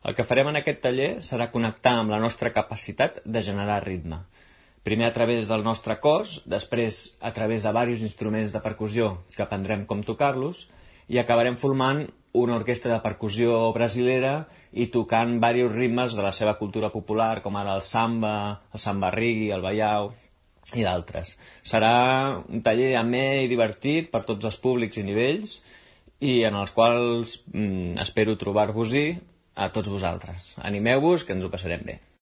El que farem en aquest taller serà connectar amb la nostra capacitat de generar ritme. Primer a través del nostre cos, després a través de diversos instruments de percussió que aprendrem com tocar-los, i acabarem formant una orquestra de percussió brasilera i tocant diversos ritmes de la seva cultura popular, com ara el samba reggae, el baião i d'altres. Serà un taller amè i divertit per tots els públics i nivells i en els quals espero trobar-vos-hi a tots vosaltres. Animeu-vos, que ens ho passarem bé.